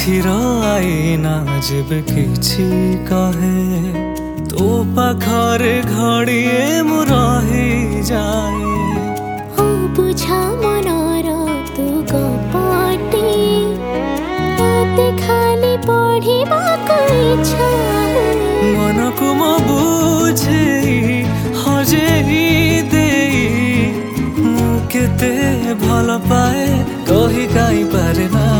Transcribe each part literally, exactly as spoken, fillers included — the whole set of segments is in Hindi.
आखिर आईना जेबे किछि कहे तो पाखरे घड़िए मु रही जाए। ओ बुझा मनर तू गपटी मते खाली पढ़िबाको इच्छा मन को मो बुझे हजेई देई मु केते भल पाए कही गाई पारे ना।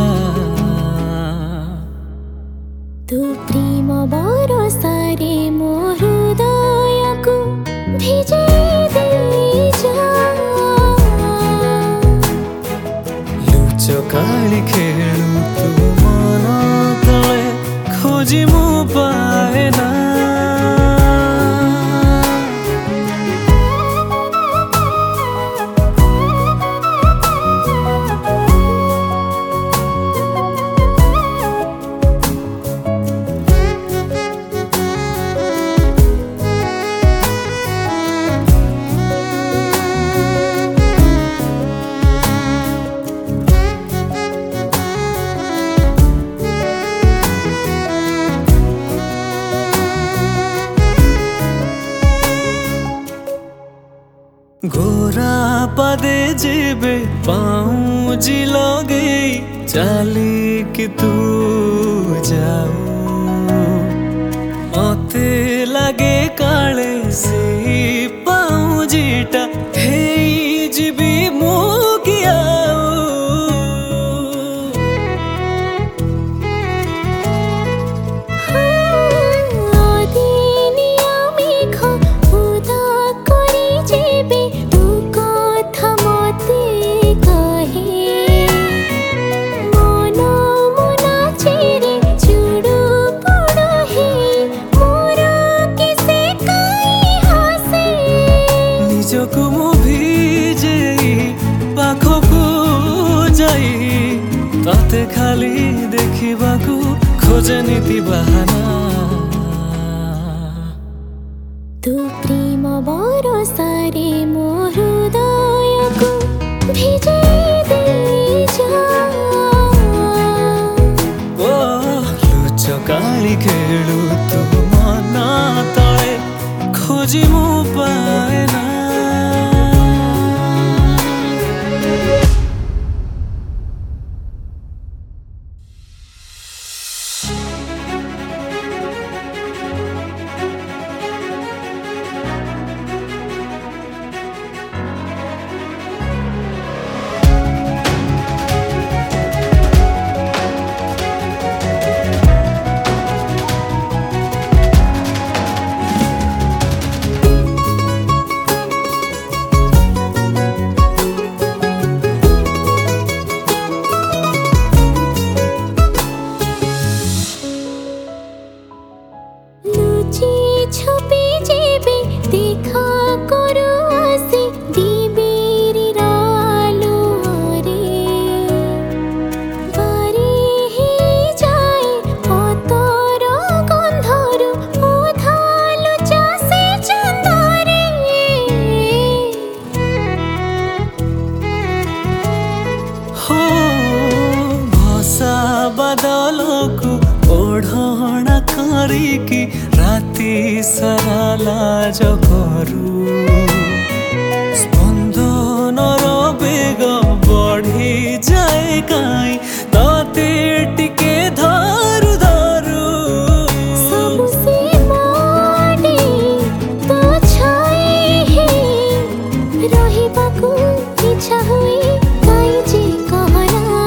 तू प्रेम बरसारे मो हृदय को भिजे दे जा। लुचकाली खेलु तू मन तले खोजी मु पाए ना। गोरा पदे जेबे पाऊँ जी लगे चाली कि तू जाऊ मते लगे काले से पाऊँ जीटा हे जीबी मो किया। ताते खाली देखा खोजे नीति बहाना। तू प्रेम बरसारे मो हृदय को भिजे दे जा। ओ लुचकाली खेलु तू मन तले खोजी मु पाए ना। छुपी जेबे देखा करो आसे दीबेरी रालो रे बारे ही जाए अतर गंधरु उधालो चासे चंदरे। हो भसा बादल को ओढ़ना करिकी राति सारा लाज करू स्पंदनर बेग बढ़ी जाए काई ताते टिके धरु धरु। सबसे माने तो छाए हे रहिबाकू इच्छा हुई काई जे कहना।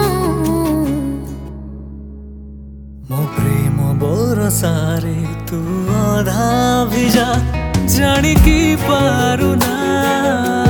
मो प्रेम बरसारे तू अधा भिजा जानी की पारू ना।